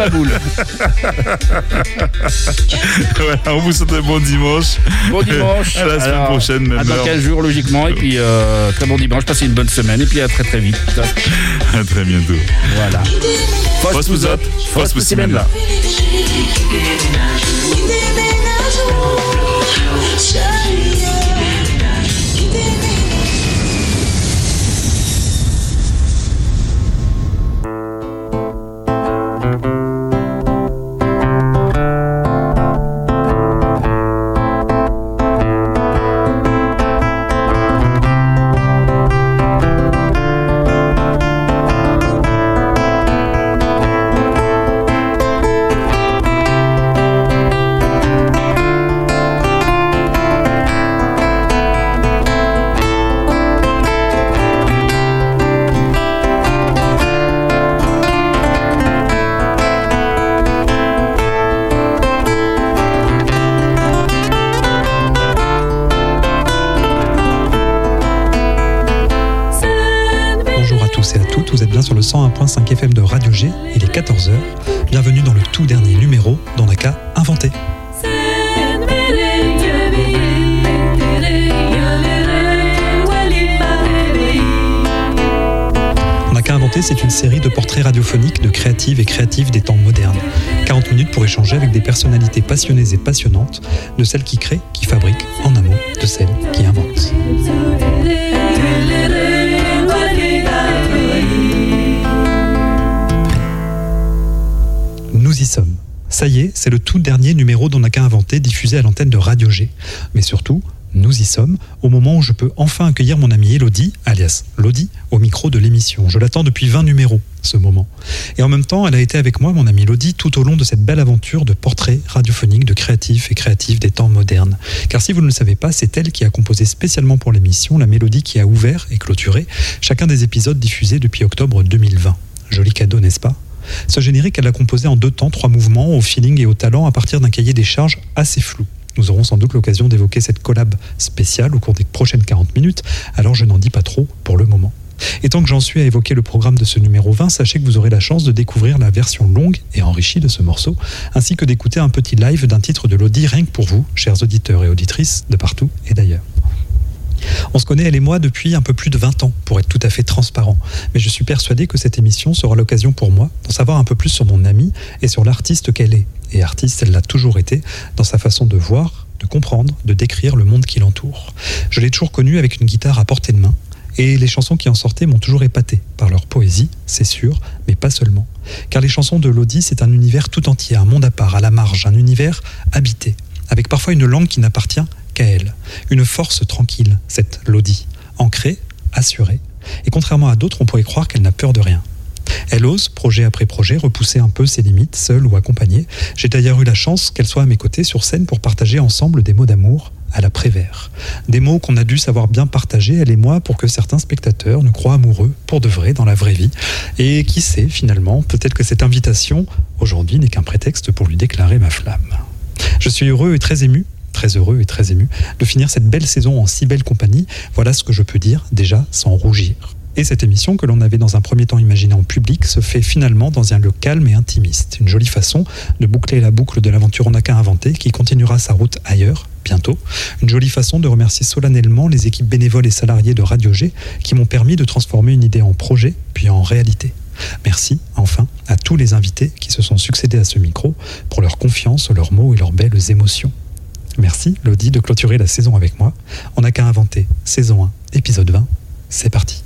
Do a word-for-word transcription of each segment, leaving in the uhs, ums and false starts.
ma boule. Voilà, on vous souhaite un bon dimanche. Bon dimanche. À la semaine Alors, prochaine, même à dans heure. quinze jours, logiquement. Et puis, euh, très bon dimanche. Passez une bonne semaine. Et puis, à très, très vite. À très bientôt. Voilà. Fausse vous up, fausse vous semaine là. Sur le cent un virgule cinq F M de Radio G, il est quatorze heures. Bienvenue dans le tout dernier numéro d'On n'a qu'à inventer. On n'a qu'à inventer, c'est une série de portraits radiophoniques de créatives et créatifs des temps modernes. quarante minutes pour échanger avec des personnalités passionnées et passionnantes, de celles qui créent, qui fabriquent, en un mot, de celles qui inventent. Nous y sommes. Ça y est, c'est le tout dernier numéro d'On n'a qu'à inventer diffusé à l'antenne de Radio G. Mais surtout, nous y sommes au moment où je peux enfin accueillir mon amie Elodie, alias Lodi, au micro de l'émission. Je l'attends depuis vingt numéros, ce moment. Et en même temps, elle a été avec moi, mon amie Lodi, tout au long de cette belle aventure de portraits radiophoniques de créatifs et créatives des temps modernes. Car si vous ne le savez pas, c'est elle qui a composé spécialement pour l'émission la mélodie qui a ouvert et clôturé chacun des épisodes diffusés depuis octobre deux mille vingt. Joli cadeau, n'est-ce pas ? Ce générique, elle l'a composé en deux temps, trois mouvements, au feeling et au talent, à partir d'un cahier des charges assez flou. Nous aurons sans doute l'occasion d'évoquer cette collab spéciale au cours des prochaines quarante minutes, alors je n'en dis pas trop pour le moment. Et tant que j'en suis à évoquer le programme de ce numéro vingt, sachez que vous aurez la chance de découvrir la version longue et enrichie de ce morceau, ainsi que d'écouter un petit live d'un titre de Lodi rien que pour vous, chers auditeurs et auditrices de partout et d'ailleurs. On se connaît, elle et moi, depuis un peu plus de vingt ans, pour être tout à fait transparent. Mais je suis persuadé que cette émission sera l'occasion pour moi d'en savoir un peu plus sur mon amie et sur l'artiste qu'elle est. Et artiste, elle l'a toujours été, dans sa façon de voir, de comprendre, de décrire le monde qui l'entoure. Je l'ai toujours connue avec une guitare à portée de main, et les chansons qui en sortaient m'ont toujours épaté, par leur poésie, c'est sûr, mais pas seulement. Car les chansons de Lodi, c'est un univers tout entier, un monde à part, à la marge, un univers habité, avec parfois une langue qui n'appartient qu'à elle. Une force tranquille, cette Lodi, ancrée, assurée. Et contrairement à d'autres, on pourrait croire qu'elle n'a peur de rien. Elle ose, projet après projet, repousser un peu ses limites, seule ou accompagnée. J'ai d'ailleurs eu la chance qu'elle soit à mes côtés sur scène pour partager ensemble des mots d'amour à la Prévert. Des mots qu'on a dû savoir bien partager, elle et moi, pour que certains spectateurs nous croient amoureux, pour de vrai, dans la vraie vie. Et qui sait, finalement, peut-être que cette invitation, aujourd'hui, n'est qu'un prétexte pour lui déclarer ma flamme. Je suis heureux et très ému, très heureux et très ému, de finir cette belle saison en si belle compagnie. Voilà ce que je peux dire, déjà, sans rougir. Et cette émission, que l'on avait dans un premier temps imaginée en public, se fait finalement dans un lieu calme et intimiste. Une jolie façon de boucler la boucle de l'aventure On n'a qu'à inventer, qui continuera sa route ailleurs, bientôt. Une jolie façon de remercier solennellement les équipes bénévoles et salariées de Radio G, qui m'ont permis de transformer une idée en projet, puis en réalité. Merci, enfin, à tous les invités qui se sont succédés à ce micro, pour leur confiance, leurs mots et leurs belles émotions. Merci, Lodi, de clôturer la saison avec moi. On n'a qu'à inventer, saison un, épisode vingt. C'est parti.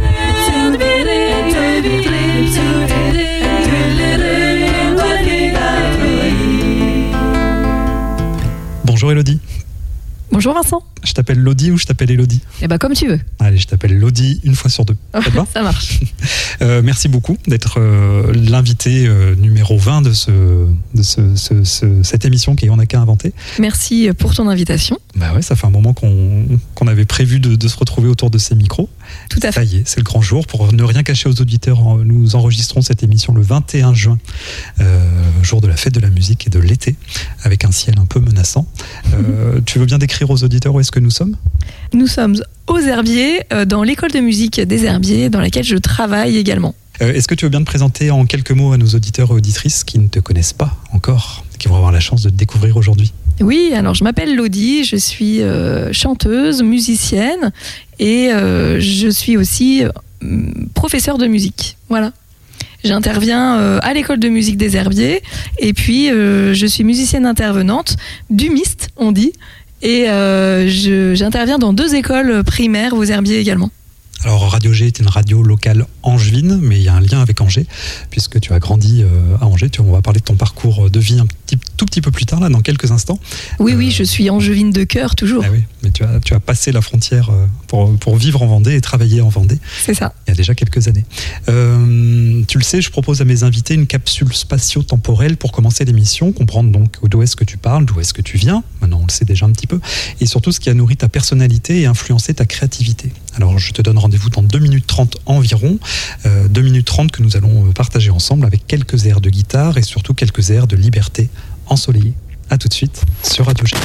Bonjour Elodie. Bonjour Vincent. Je t'appelle Lodi ou je t'appelle Elodie? Eh ben comme tu veux. Allez, je t'appelle Lodi une fois sur deux. Ça te va? Ça marche. euh, merci beaucoup d'être euh, l'invité euh, numéro vingt de, ce, de ce, ce, ce, cette émission qui est On n'a qu'à inventer. Merci pour ton invitation. Bah ouais, ça fait un moment qu'on, qu'on avait prévu de, de se retrouver autour de ces micros. Tout à fait. Ça y est, c'est le grand jour. Pour ne rien cacher aux auditeurs, nous enregistrons cette émission le vingt et un juin, euh, jour de la fête de la musique et de l'été, avec un ciel un peu menaçant. Euh, tu veux bien décrire aux auditeurs où est-ce que nous sommes ? Nous sommes aux Herbiers, dans l'école de musique des Herbiers, dans laquelle je travaille également. Euh, est-ce que tu veux bien te présenter en quelques mots à nos auditeurs et auditrices qui ne te connaissent pas encore, qui vont avoir la chance de te découvrir aujourd'hui? Oui, alors je m'appelle Lodi, je suis euh, chanteuse, musicienne et euh, je suis aussi euh, professeure de musique. Voilà. J'interviens euh, à l'école de musique des Herbiers et puis euh, je suis musicienne intervenante du Mist, on dit, et euh, je, j'interviens dans deux écoles primaires aux Herbiers également. Alors Radio G est une radio locale angevine, mais il y a un lien avec Angers, puisque tu as grandi euh, à Angers. Tu, on va parler de ton parcours de vie un petit, tout petit peu plus tard, là, dans quelques instants. Oui, euh, oui, je suis angevine de cœur, toujours. Ah oui, mais tu as, tu as passé la frontière pour, pour vivre en Vendée et travailler en Vendée. C'est ça. Il y a déjà quelques années. Euh, tu le sais, je propose à mes invités une capsule spatio-temporelle pour commencer l'émission, comprendre donc d'où est-ce que tu parles, d'où est-ce que tu viens. Maintenant, on le sait déjà un petit peu. Et surtout, ce qui a nourri ta personnalité et influencé ta créativité. Alors, je te donne rendez-vous dans deux minutes trente environ. Euh, deux minutes trente que nous allons partager ensemble avec quelques airs de guitare et surtout quelques airs de liberté ensoleillée. A tout de suite sur Radio G.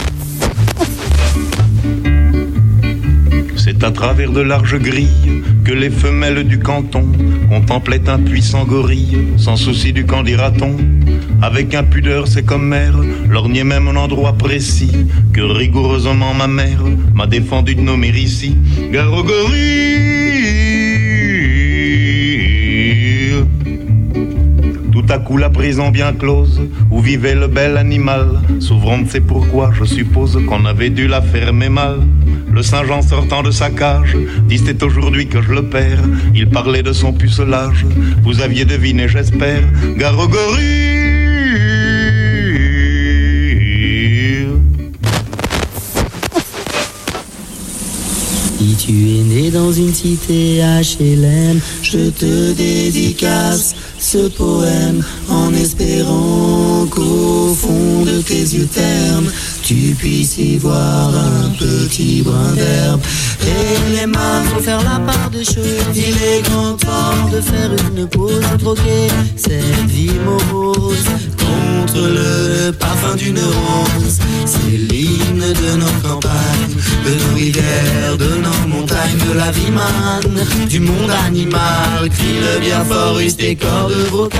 C'est à travers de larges grilles que les femelles du canton contemplaient un puissant gorille, sans souci du qu'en dira-t-on. Avec impudeur, c'est comme mère, lorgnait même un endroit précis que rigoureusement ma mère m'a défendu de nommer ici. Gare au gorille. Tout à coup la prison bien close où vivait le bel animal s'ouvrant, c'est pourquoi je suppose qu'on avait dû la fermer mal. Le Saint-Jean sortant de sa cage dit c'est aujourd'hui que je le perds. Il parlait de son pucelage, vous aviez deviné j'espère. Gare au gorille. Si tu es né dans une cité H L M, je te dédicace ce poème en espérant qu'au fond de tes yeux ternes tu puisses y voir un petit brin d'herbe. Et les mains faut faire la part des choses. Il est grand temps de faire une pause, troquer cette vie morose contre le parfum d'une rose. C'est l'hymne de nos campagnes, de nos rivières, de nos montagnes, de la vie manne, du monde animal. Crie le bien fort, use tes cordes vocales.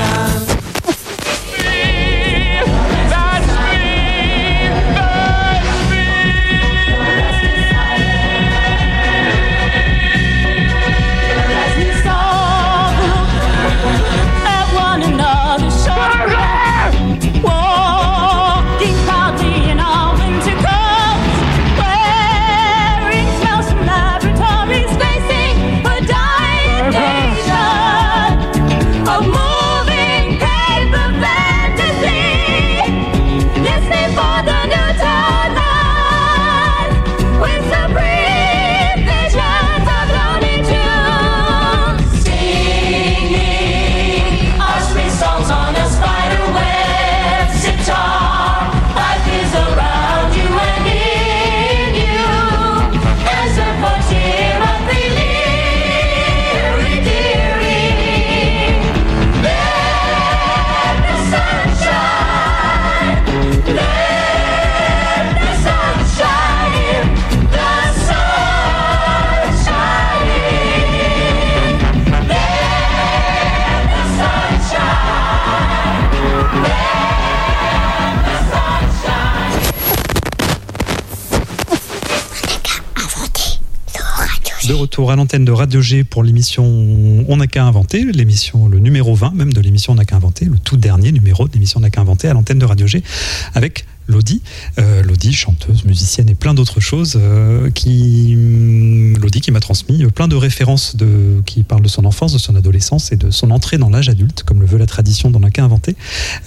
De retour à l'antenne de Radio G pour l'émission On n'a qu'à inventer, l'émission, le numéro vingt même de l'émission On n'a qu'à inventer, le tout dernier numéro de l'émission On n'a qu'à inventer à l'antenne de Radio G avec Lodi, euh, Lodi, chanteuse, musicienne et plein d'autres choses, euh, qui, Lodi qui m'a transmis plein de références de, qui parlent de son enfance, de son adolescence et de son entrée dans l'âge adulte, comme le veut la tradition d'On n'a qu'à inventer.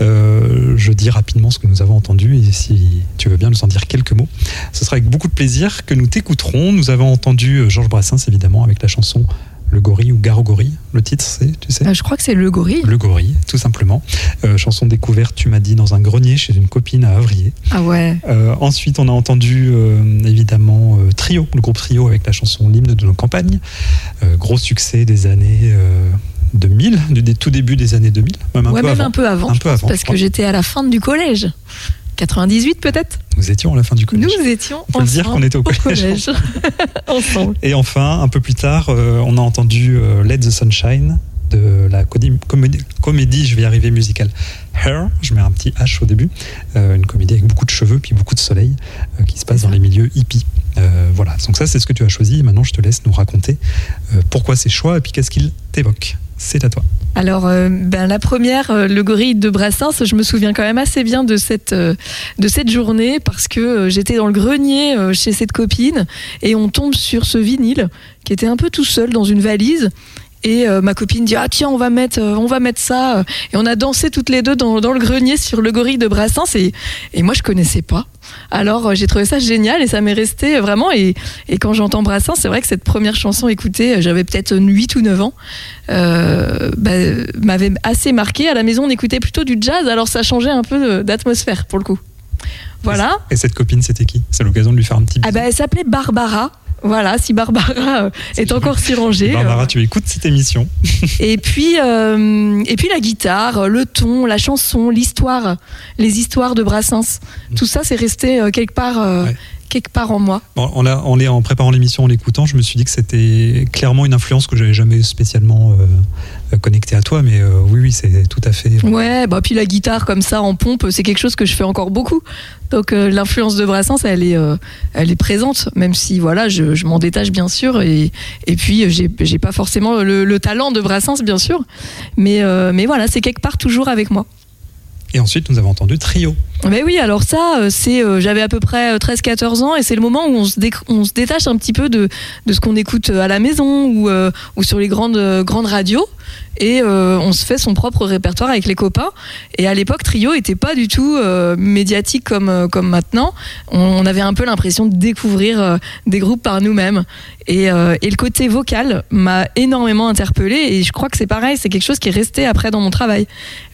Euh, je dis rapidement ce que nous avons entendu et si tu veux bien nous en dire quelques mots, ce sera avec beaucoup de plaisir que nous t'écouterons. Nous avons entendu Georges Brassens évidemment avec la chanson Le Gorille ou Gare au Gorille, le titre c'est, tu sais euh, Je crois que c'est Le Gorille. Le Gorille, tout simplement. Euh, chanson découverte, tu m'as dit, dans un grenier chez une copine à Avrier. Ah ouais. Euh, ensuite, on a entendu euh, évidemment euh, Trio, le groupe Trio avec la chanson L'hymne de nos campagnes. Euh, gros succès des années euh, deux mille, du, des tout début des années deux mille, même un ouais, peu même avant. un peu avant, un je peu pense, avant, parce que j'étais à la fin du collège. quatre-vingt-dix-huit peut-être. Nous étions à la fin du collège. Nous étions on peut le dire qu'on était au collège, au collège. Ensemble. Et enfin, un peu plus tard, euh, on a entendu euh, Let the Sunshine de la comédie, comédie, comédie je vais y arriver, musicale Hair, je mets un petit H au début, euh, une comédie avec beaucoup de cheveux puis beaucoup de soleil euh, qui se passe dans les milieux hippies. Euh, voilà, donc ça c'est ce que tu as choisi. Maintenant je te laisse nous raconter euh, pourquoi ces choix et puis qu'est-ce qu'ils t'évoquent. C'est à toi. Alors, euh, ben, la première, euh, le gorille de Brassens, je me souviens quand même assez bien de cette, euh, de cette journée parce que euh, j'étais dans le grenier euh, chez cette copine et on tombe sur ce vinyle qui était un peu tout seul dans une valise. Et euh, ma copine dit ah tiens on va mettre euh, on va mettre ça et on a dansé toutes les deux dans, dans le grenier sur le gorille de Brassens et, et moi je connaissais pas alors euh, j'ai trouvé ça génial et ça m'est resté vraiment et, et quand j'entends Brassens c'est vrai que cette première chanson écoutée j'avais peut-être huit ou neuf ans euh, bah, m'avait assez marqué. À la maison on écoutait plutôt du jazz alors ça changeait un peu d'atmosphère pour le coup. Voilà. Et cette copine c'était qui? C'est l'occasion de lui faire un petit bisou. Ah bah, elle s'appelait Barbara. Voilà, si Barbara euh, est encore si rangée. Barbara, euh... tu écoutes cette émission. Et puis, euh, et puis la guitare, le ton, la chanson, l'histoire, les histoires de Brassens. Tout ça, c'est resté euh, quelque part, euh, ouais. quelque part en moi. Bon, en, la, en, en préparant l'émission, en l'écoutant, je me suis dit que c'était clairement une influence que j'avais jamais spécialement euh, connectée à toi, mais euh, oui, oui, c'est tout à fait. Ouais, ouais bah puis la guitare comme ça en pompe, c'est quelque chose que je fais encore beaucoup. Donc euh, l'influence de Brassens, elle est, euh, elle est présente, même si voilà, je, je m'en détache bien sûr, et, et puis j'ai, j'ai pas forcément le, le talent de Brassens bien sûr, mais, euh, mais voilà, c'est quelque part toujours avec moi. Et ensuite, nous avons entendu Trio. Mais oui, alors ça, c'est, euh, j'avais à peu près treize quatorze ans et c'est le moment où on se, dé- on se détache un petit peu de, de ce qu'on écoute à la maison ou, euh, ou sur les grandes, euh, grandes radios et euh, on se fait son propre répertoire avec les copains. Et à l'époque, Trio était pas du tout euh, médiatique comme, euh, comme maintenant. On, on avait un peu l'impression de découvrir euh, des groupes par nous-mêmes. Et, euh, et le côté vocal m'a énormément interpellée et je crois que c'est pareil, c'est quelque chose qui est resté après dans mon travail.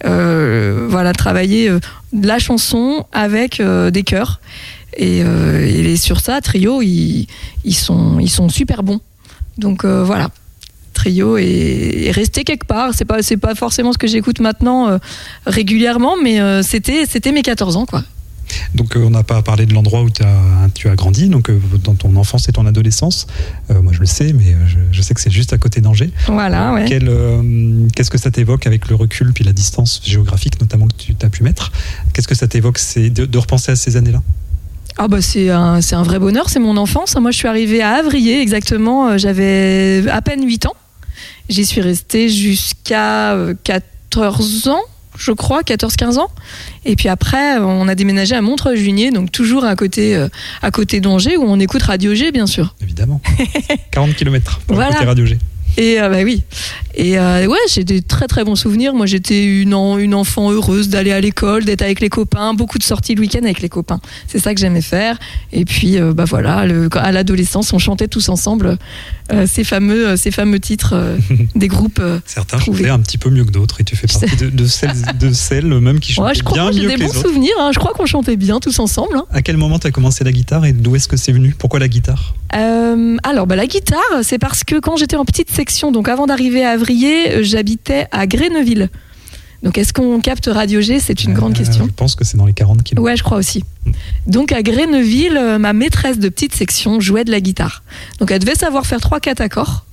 Euh, voilà, travailler euh, la chanson avec euh, des chœurs et, euh, et sur ça, Trio, ils, ils, sont, ils sont super bons. Donc euh, voilà. Trio est, est resté quelque part. C'est pas, c'est pas forcément ce que j'écoute maintenant euh, régulièrement, mais euh, c'était, c'était mes quatorze ans, quoi. Donc euh, on n'a pas parlé de l'endroit où tu as grandi, donc euh, dans ton enfance et ton adolescence. Euh, moi je le sais, mais je, je sais que c'est juste à côté d'Angers. Voilà, ouais. Quel, euh, qu'est-ce que ça t'évoque avec le recul puis la distance géographique notamment que tu as pu mettre? Qu'est-ce que ça t'évoque, c'est de, de repenser à ces années-là? Ah bah c'est un, c'est un vrai bonheur, c'est mon enfance. Moi je suis arrivée à Avrier exactement, j'avais à peine huit ans. J'y suis restée jusqu'à quatorze ans, je crois, quatorze quinze ans. Et puis après, on a déménagé à Montreuil-Juigné, donc toujours à côté, euh, à côté d'Angers, où on écoute Radio G, bien sûr. Évidemment. quarante kilomètres pour voilà. écouter Radio G. Et euh, bah oui. Et euh, ouais, j'ai des très très bons souvenirs. Moi, j'étais une, en, une enfant heureuse d'aller à l'école, d'être avec les copains, beaucoup de sorties le week-end avec les copains. C'est ça que j'aimais faire. Et puis, euh, bah voilà, le, à l'adolescence, on chantait tous ensemble euh, ces fameux, ces fameux titres euh, des groupes. Euh, Certains chantaient un petit peu mieux que d'autres, et tu fais partie de, de celles, de celles même qui chantaient ouais, je crois bien que mieux que les j'ai autres. des bons souvenirs. Hein. Je crois qu'on chantait bien tous ensemble. Hein. À quel moment tu as commencé la guitare et d'où est-ce que c'est venu? Pourquoi la guitare? euh, Alors, bah, la guitare, c'est parce que quand j'étais en petite section, donc avant d'arriver à Avrier, j'habitais à Gréneville. Donc est-ce qu'on capte Radio G? C'est une euh, grande question. Je pense que c'est dans les quarante kilomètres. Ouais, je crois aussi. Mmh. Donc à Gréneville, ma maîtresse de petite section jouait de la guitare. Donc elle devait savoir faire trois quatre accords.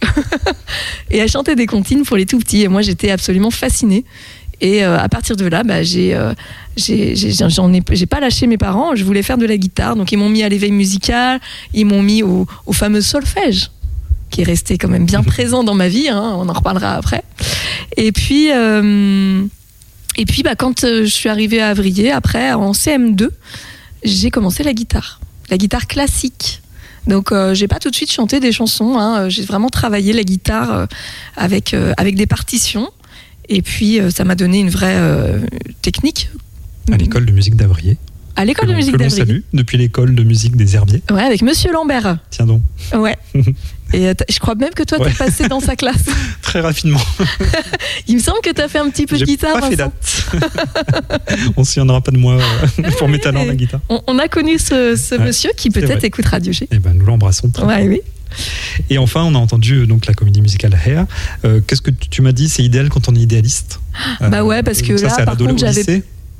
Et elle chantait des comptines pour les tout petits. Et moi, j'étais absolument fascinée. Et euh, à partir de là, bah, j'ai, euh, j'ai, j'ai, j'en ai, j'ai pas lâché mes parents. Je voulais faire de la guitare. Donc ils m'ont mis à l'éveil musical. Ils m'ont mis au, au fameux solfège, qui est resté quand même bien présent dans ma vie, hein, on en reparlera après. Et puis, euh, et puis bah, quand je suis arrivée à Avrier, après, en C M deux, j'ai commencé la guitare, la guitare classique. Donc, euh, j'ai pas tout de suite chanté des chansons, hein, j'ai vraiment travaillé la guitare euh, avec, euh, avec des partitions, et puis euh, ça m'a donné une vraie euh, technique. À l'école de musique d'Avrier. À l'école de musique d'Avrier. Que l'on salue, depuis l'école de musique des Herbiers. Ouais, avec Monsieur Lambert. Tiens donc. Ouais. Et euh, je crois même que toi, ouais. T'es passé dans sa classe. Très rapidement. Il me semble que t'as fait un petit peu J'ai de guitare. J'ai pas fait date. On ne s'y souviendra pas de moi euh, pour mes talents la guitare. On, on a connu ce, ce ouais, monsieur qui peut-être écoute Radio G. Eh ben, nous l'embrassons très ouais, oui. Et enfin, on a entendu donc la comédie musicale Hair. Euh, qu'est-ce que tu, tu m'as dit? C'est idéal quand on est idéaliste. Bah ouais, parce que ça, là, par contre, j'avais...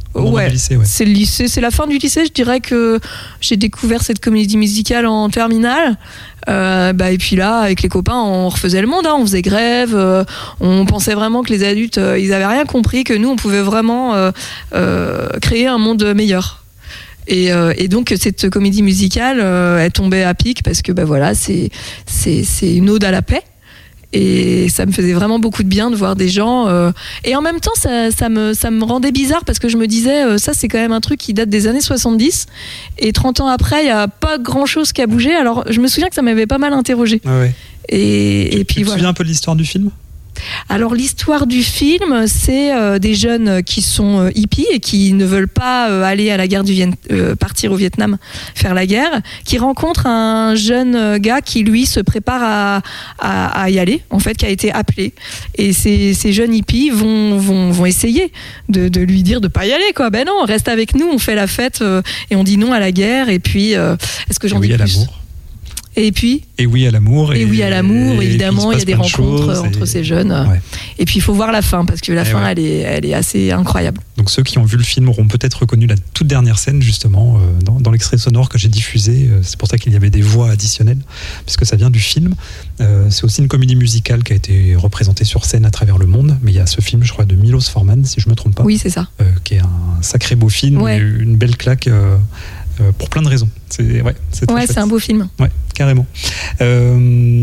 Au moment ouais, du lycée, ouais. c'est le lycée, c'est la fin du lycée. Je dirais que j'ai découvert cette comédie musicale en terminale. Euh, bah, et puis là, avec les copains, on refaisait le monde, hein, on faisait grève. Euh, on pensait vraiment que les adultes, euh, ils avaient rien compris, que nous, on pouvait vraiment euh, euh, créer un monde meilleur. Et, euh, et donc cette comédie musicale, euh, elle tombait à pic parce que bah voilà, c'est c'est c'est une ode à la paix. Et ça me faisait vraiment beaucoup de bien de voir des gens euh... et en même temps ça, ça, me, ça me rendait bizarre parce que je me disais euh, ça c'est quand même un truc qui date des années soixante-dix et trente ans après il n'y a pas grand chose qui a bougé. Alors je me souviens que ça m'avait pas mal interrogée. Ah ouais. et, tu, et puis tu te voilà. souviens un peu de l'histoire du film ? Alors l'histoire du film, c'est euh, des jeunes qui sont euh, hippies et qui ne veulent pas euh, aller à la guerre du Viet- euh, partir au Vietnam faire la guerre, qui rencontrent un jeune gars qui lui se prépare à, à, à y aller, en fait, qui a été appelé. Et ces, ces jeunes hippies vont, vont, vont essayer de, de lui dire de pas y aller, quoi. Ben non, reste avec nous, on fait la fête euh, et on dit non à la guerre. Et puis, euh, est-ce que j'en et dis oui, plus ? à l'amour. Et puis Et oui à l'amour. Et, et oui à l'amour, et évidemment, il y a des rencontres choses, entre et... ces jeunes. Ouais. Et puis il faut voir la fin, parce que la et fin, ouais. elle, est, elle est assez incroyable. Donc ceux qui ont vu le film auront peut-être reconnu la toute dernière scène, justement, euh, dans, dans l'extrait sonore que j'ai diffusé. Euh, c'est pour ça qu'il y avait des voix additionnelles, puisque ça vient du film. Euh, c'est aussi une comédie musicale qui a été représentée sur scène à travers le monde. Mais il y a ce film, je crois, de Milos Forman, si je ne me trompe pas. Oui, c'est ça. Euh, qui est un sacré beau film, Ouais. et une belle claque euh, euh, pour plein de raisons. C'est, ouais, c'est très Ouais, chouette. c'est un beau film. Ouais, carrément. Euh,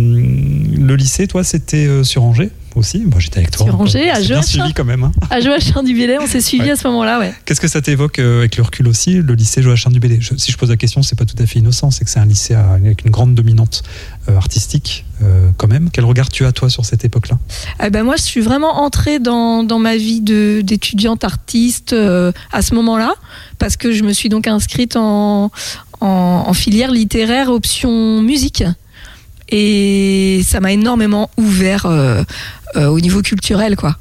le lycée, toi, c'était euh, sur Angers aussi. Bon, j'étais avec toi. Sur Angers, à C'est bien Joachim. suivi quand même. Hein. À Joachim du Bellay, on s'est suivis Ouais. à ce moment-là, ouais. Qu'est-ce que ça t'évoque euh, avec le recul aussi, le lycée Joachim du Bellay ? Je, Si je pose la question, c'est pas tout à fait innocent. C'est que c'est un lycée à- avec une grande dominante euh, artistique, euh, quand même. Quel regard tu as, toi, sur cette époque-là ? Eh ben moi, je suis vraiment entrée dans, dans ma vie de, d'étudiante artiste euh, à ce moment-là, parce que je me suis donc inscrite en, en, en filière littéraire option musique. Et ça m'a énormément ouvert euh, euh, au niveau culturel, quoi.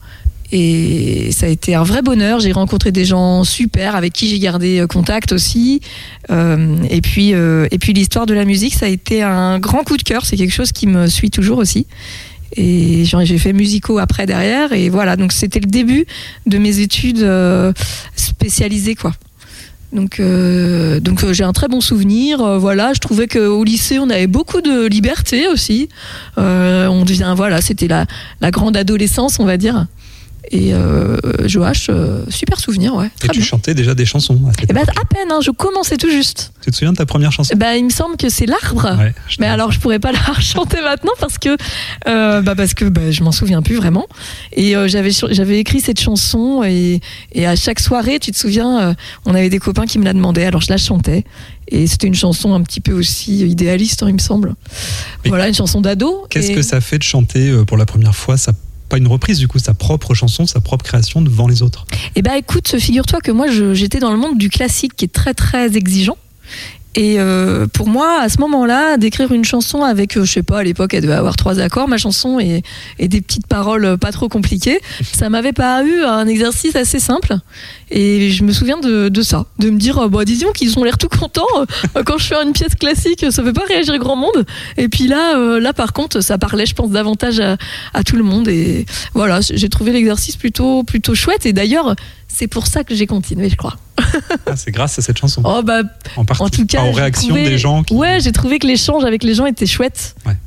Et ça a été un vrai bonheur. J'ai rencontré des gens super avec qui j'ai gardé contact aussi. Euh, et puis, euh, et puis l'histoire de la musique, ça a été un grand coup de cœur. C'est quelque chose qui me suit toujours aussi. Et j'ai fait musico après derrière. Et voilà, donc c'était le début de mes études euh, spécialisées, quoi. Donc, euh, donc euh, j'ai un très bon souvenir. Euh, voilà, je trouvais qu'au lycée on avait beaucoup de liberté aussi. Euh, on devient, voilà, c'était la, la grande adolescence, on va dire. Et euh, Joach, euh, super souvenir, ouais. Et tu bon. chantais déjà des chansons à cette Eh ben, époque. à peine, hein, je commençais tout juste. Tu te souviens de ta première chanson ? Eh ben, il me semble que c'est l'arbre. Ouais, je Mais te- alors, je pourrais pas la chanter maintenant parce que, euh, bah parce que bah, je m'en souviens plus vraiment. Et euh, j'avais j'avais écrit cette chanson et, et à chaque soirée, tu te souviens, euh, on avait des copains qui me la demandaient. Alors je la chantais et c'était une chanson un petit peu aussi idéaliste, hein, il me semble. Mais voilà, une chanson d'ado. Qu'est-ce et... que ça fait de chanter euh, pour la première fois sa pas une reprise du coup, sa propre chanson, sa propre création devant les autres ? Eh ben écoute, figure-toi que moi je- j'étais dans le monde du classique qui est très très exigeant. Et euh, pour moi, à ce moment-là, d'écrire une chanson avec, euh, je sais pas, à l'époque, elle devait avoir trois accords, ma chanson, et, et des petites paroles pas trop compliquées, ça m'avait paru un exercice assez simple. Et je me souviens de, de ça, de me dire, euh, bah, disons qu'ils ont l'air tout contents euh, quand je fais une pièce classique, ça fait pas réagir grand monde. Et puis là, euh, là par contre, ça parlait, je pense, davantage à, à tout le monde. Et voilà, j'ai trouvé l'exercice plutôt, plutôt chouette. Et d'ailleurs, c'est pour ça que j'ai continué, je crois. Ah, c'est grâce à cette chanson. Oh bah. En partie. En tout cas, Pas aux j'ai réactions trouvé- des gens qui... Ouais, j'ai trouvé que l'échange avec les gens était chouette. Ouais.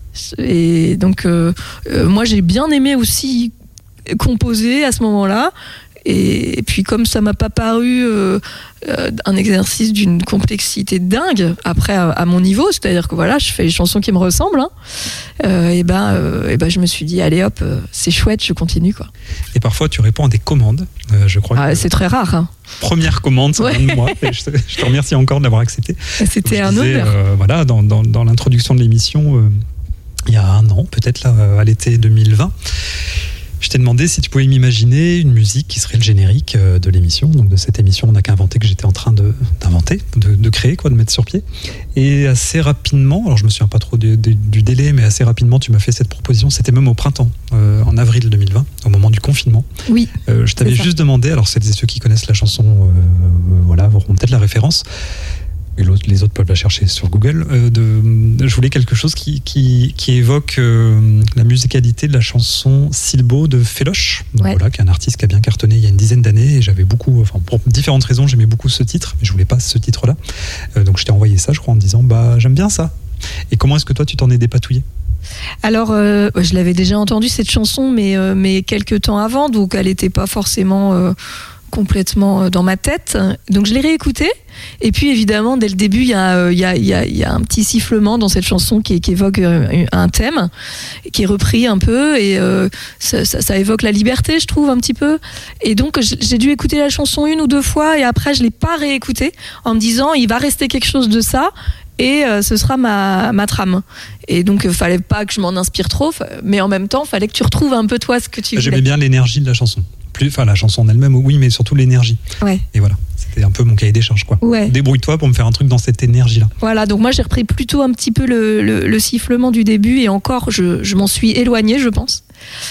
Et donc, euh, euh, moi, j'ai bien aimé aussi composer à ce moment-là. Et, et puis, comme ça m'a pas paru euh, euh, un exercice d'une complexité dingue, après à, à mon niveau, c'est-à-dire que voilà, je fais les chansons qui me ressemblent, hein, euh, et ben, euh, et ben, je me suis dit, allez hop, euh, c'est chouette, je continue, quoi. Et parfois, tu réponds à des commandes. Euh, je crois Ah, que c'est très rare. Hein. première commande, ça Ouais. vient de moi. Et je, te, je te remercie encore de l'avoir accepté. C'était Je un disais, honneur. euh, voilà, dans, dans, dans l'introduction de l'émission, euh, il y a un an, peut-être là, euh, à l'été deux mille vingt, je t'ai demandé si tu pouvais m'imaginer une musique qui serait le générique euh, de l'émission. Donc de cette émission, on n'a qu'à inventer que j'étais en train de, d'inventer, de, de créer, quoi, de mettre sur pied. Et assez rapidement, alors je me souviens pas trop de, de, du délai, mais assez rapidement, tu m'as fait cette proposition. C'était même au printemps, euh, en avril deux mille vingt, au moment du confinement. Oui. Euh, je t'avais C'est ça. juste demandé, alors celles et ceux qui connaissent la chanson, euh, euh, voilà, auront peut-être la référence. et l'autre, les autres peuvent la chercher sur Google. Euh, de, je voulais quelque chose qui, qui, qui évoque euh, la musicalité de la chanson Silbo de Féloche, donc Ouais. voilà, qui est un artiste qui a bien cartonné il y a une dizaine d'années, et j'avais beaucoup, enfin pour différentes raisons, j'aimais beaucoup ce titre, mais je voulais pas ce titre-là. Euh, donc je t'ai envoyé ça, je crois, en me disant bah j'aime bien ça. Et comment est-ce que toi tu t'en es dépatouillé? Alors, euh, je l'avais déjà entendu cette chanson, mais, euh, mais quelques temps avant, donc elle n'était pas forcément euh, complètement euh, dans ma tête. Donc je l'ai réécoutée. Et puis évidemment, dès le début, il y a, euh, il y a, il y a, il y a un petit sifflement dans cette chanson qui, qui évoque euh, un thème, qui est repris un peu, et euh, ça, ça, ça évoque la liberté, je trouve, un petit peu. Et donc j'ai dû écouter la chanson une ou deux fois, et après je l'ai pas réécoutée, en me disant il va rester quelque chose de ça. Et euh, ce sera ma, ma trame. Et donc, il euh, fallait pas que je m'en inspire trop, mais en même temps, il fallait que tu retrouves un peu toi ce que tu voulais. J'aimais bien l'énergie de la chanson. Plus, enfin, la chanson en elle-même, oui, mais surtout l'énergie. Ouais. Et voilà, c'était un peu mon cahier des charges, quoi. Ouais. Débrouille-toi pour me faire un truc dans cette énergie-là. Voilà, donc moi, j'ai repris plutôt un petit peu le, le, le sifflement du début, et encore, je, je m'en suis éloignée, je pense.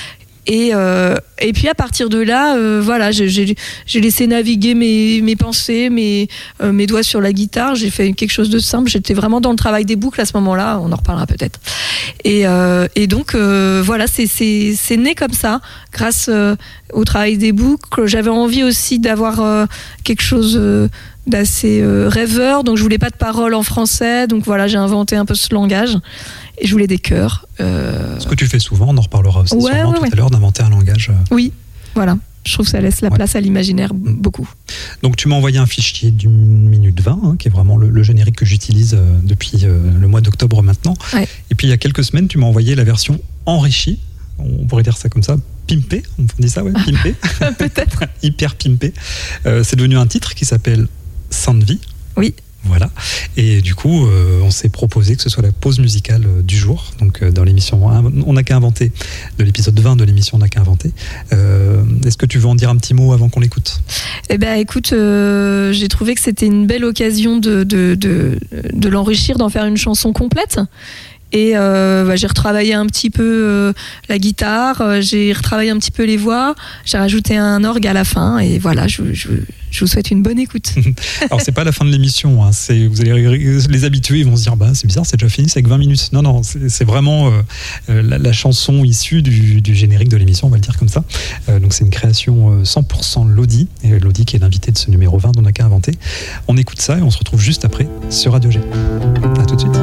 Et, euh, et puis à partir de là, euh, voilà, j'ai, j'ai, j'ai laissé naviguer mes, mes pensées, mes, euh, mes doigts sur la guitare. J'ai fait quelque chose de simple. J'étais vraiment dans le travail des boucles à ce moment-là. On en reparlera peut-être. Et, euh, et donc euh, voilà, c'est, c'est, c'est né comme ça, grâce euh, au travail des boucles. J'avais envie aussi d'avoir euh, quelque chose euh, d'assez euh, rêveur. Donc je voulais pas de paroles en français. Donc voilà, j'ai inventé un peu ce langage. Et je voulais des chœurs. Euh... Ce que tu fais souvent, on en reparlera aussi Ouais, sûrement ouais, tout ouais. à l'heure, d'inventer un langage. Oui, voilà. Je trouve que ça laisse la Ouais. place à l'imaginaire beaucoup. Donc tu m'as envoyé un fichier d'une minute vingt, hein, qui est vraiment le, le générique que j'utilise euh, depuis euh, le mois d'octobre maintenant. Ouais. Et puis il y a quelques semaines, tu m'as envoyé la version enrichie. On pourrait dire ça comme ça, pimpé. On dit ça, ouais, pimpé. Peut-être. Hyper pimpé. Euh, c'est devenu un titre qui s'appelle Sainte Vie. Oui. Voilà. Et du coup, euh, on s'est proposé que ce soit la pause musicale euh, du jour. Donc, euh, dans l'émission On n'a qu'à inventer, de l'épisode vingt de l'émission On n'a qu'à inventer. Euh, est-ce que tu veux en dire un petit mot avant qu'on l'écoute ? Eh ben, écoute, euh, j'ai trouvé que c'était une belle occasion de, de, de, de l'enrichir, d'en faire une chanson complète. Et euh, bah, j'ai retravaillé un petit peu euh, la guitare, euh, j'ai retravaillé un petit peu les voix, j'ai rajouté un orgue à la fin, et voilà, je, je, je vous souhaite une bonne écoute. Alors c'est pas la fin de l'émission, hein, c'est, vous allez les habitués, ils vont se dire bah c'est bizarre, c'est déjà fini, c'est que vingt minutes. Non non, c'est, c'est vraiment euh, la, la chanson issue du, du générique de l'émission, on va le dire comme ça. Euh, donc c'est une création euh, cent pour cent Lodi, et Lodi qui est l'invité de ce numéro vingt d'On n'a qu'à inventer. On écoute ça et on se retrouve juste après sur Radio G. À tout de suite.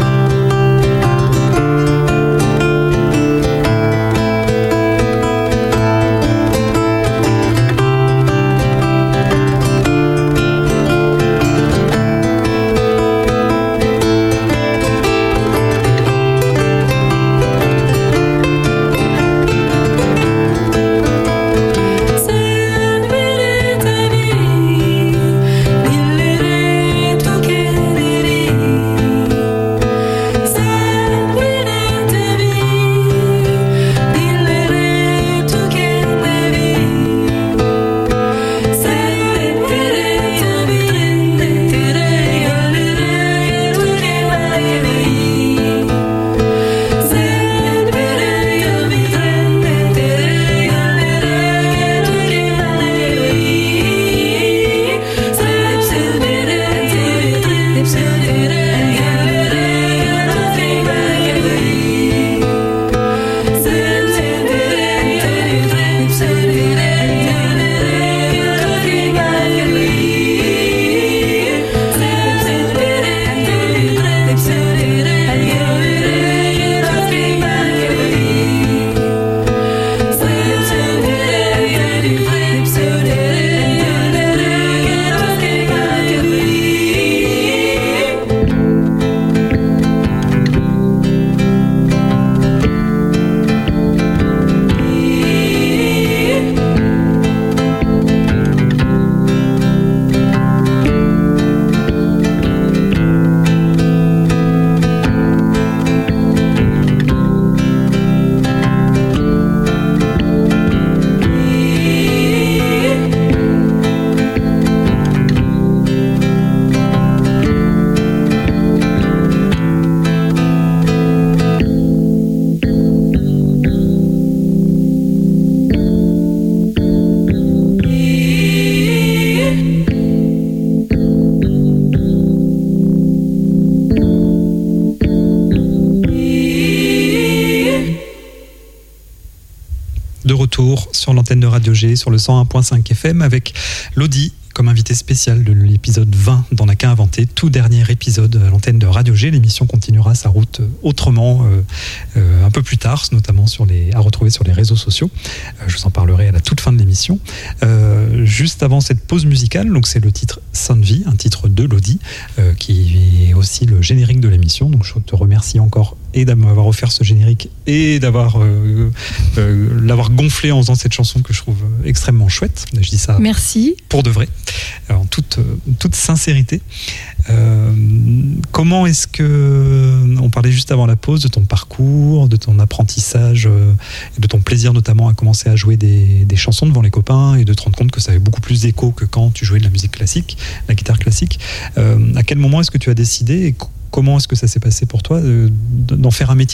Sainte de retour sur l'antenne de Radio G, sur le cent un virgule cinq F M, avec Lodi comme invité spécial de l'épisode vingt d'On n'a qu'à inventer, tout dernier épisode à l'antenne de Radio G. L'émission continuera sa route autrement euh, euh, un peu plus tard, notamment sur les, à retrouver sur les réseaux sociaux. Euh, je vous en parlerai à la toute fin de l'émission. Euh, juste avant cette pause musicale, donc c'est le titre Sunvi, un titre de Lodi, euh, qui est aussi le générique de l'émission. Donc je te remercie encore et d'avoir offert ce générique et d'avoir euh, euh, l'avoir gonflé en faisant cette chanson que je trouve extrêmement chouette. Je dis ça Merci. Pour de vrai, en toute, toute sincérité. Euh, comment est-ce que, on parlait juste avant la pause de ton parcours, de ton apprentissage euh, et de ton plaisir notamment à commencer à jouer des, des chansons devant les copains et de te rendre compte que ça avait beaucoup plus d'écho que quand tu jouais de la musique classique, la guitare classique. Euh, à quel moment est-ce que tu as décidé et comment est-ce que ça s'est passé pour toi de, d'en faire un métier ?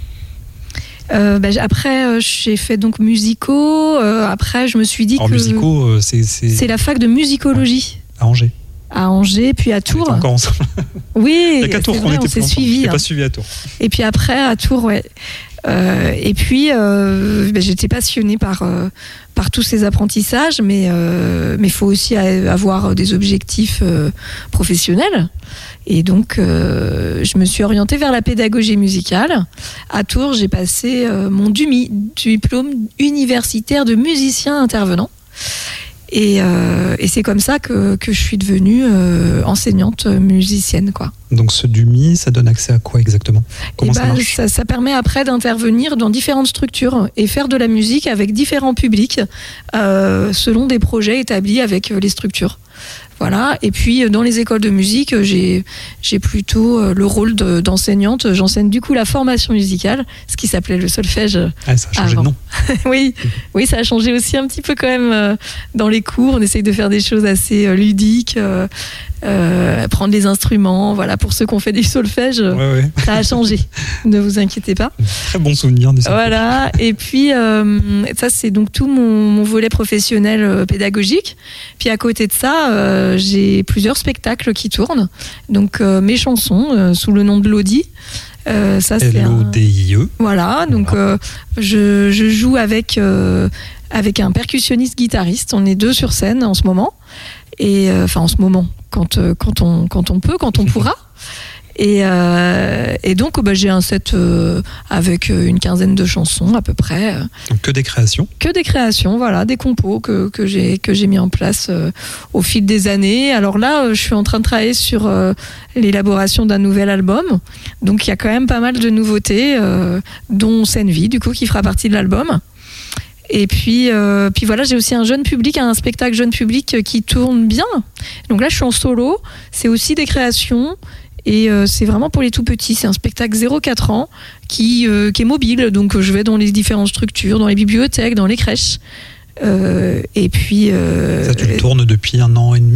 Euh, bah, après, euh, j'ai fait donc musicaux. Euh, après, je me suis dit Alors, que musicaux, euh, c'est, c'est... c'est la fac de musicologie. À Angers. À Angers, puis à Tours. On était encore ensemble. Oui, il y a qu'à Tours c'est qu'on vrai, était on s'est plus suivis. Je hein. pas suivi à Tours. Et puis après, à Tours, ouais. Euh, et puis, euh, bah, j'étais passionnée par, euh, par tous ces apprentissages, mais il euh, mais faut aussi avoir des objectifs euh, professionnels. Et donc, euh, je me suis orientée vers la pédagogie musicale. À Tours, j'ai passé euh, mon D U M I, diplôme universitaire de musicien intervenant. Et, euh, et c'est comme ça que, que je suis devenue euh, enseignante musicienne, quoi. Donc ce D U M I, ça donne accès à quoi exactement ? Comment bah, ça marche ? ça, ça permet après d'intervenir dans différentes structures et faire de la musique avec différents publics euh, selon des projets établis avec les structures. Voilà. Et puis dans les écoles de musique, j'ai, j'ai plutôt le rôle de, d'enseignante. J'enseigne du coup la formation musicale, ce qui s'appelait le solfège. Ah, ça a changé avant. de nom. oui, oui, ça a changé aussi un petit peu quand même euh, dans les cours. On essaye de faire des choses assez euh, ludiques, euh, euh, prendre les instruments. Voilà, pour ceux qui ont fait du solfège, Ouais, ouais. ça a changé. Ne vous inquiétez pas. Très bon souvenir des solfèges. Voilà. Et puis euh, ça, c'est donc tout mon, mon volet professionnel euh, pédagogique. Puis à côté de ça, euh, j'ai plusieurs spectacles qui tournent. Donc euh, mes chansons euh, sous le nom de Lodi. Euh, ça, c'est L O D I E. un... Voilà, donc euh, je, je joue avec, euh, avec un percussionniste guitariste. On est deux sur scène en ce moment. Et euh, enfin, en ce moment, quand, euh, quand, on, quand on peut, quand on pourra. Et, euh, et donc, bah, j'ai un set euh, avec une quinzaine de chansons à peu près. Donc que des créations. Que des créations, voilà, des compos que, que, j'ai, que j'ai mis en place euh, au fil des années. Alors là, euh, je suis en train de travailler sur euh, l'élaboration d'un nouvel album. Donc il y a quand même pas mal de nouveautés, euh, dont Sunvi, du coup, qui fera partie de l'album. Et puis, euh, puis voilà, j'ai aussi un jeune public, un spectacle jeune public qui tourne bien. Donc là, je suis en solo. C'est aussi des créations. Et euh, c'est vraiment pour les tout petits. C'est un spectacle zéro à quatre ans qui, euh, qui est mobile. Donc je vais dans les différentes structures, dans les bibliothèques, dans les crèches. Euh, et puis... Euh, Ça, tu le tournes depuis un an et demi ?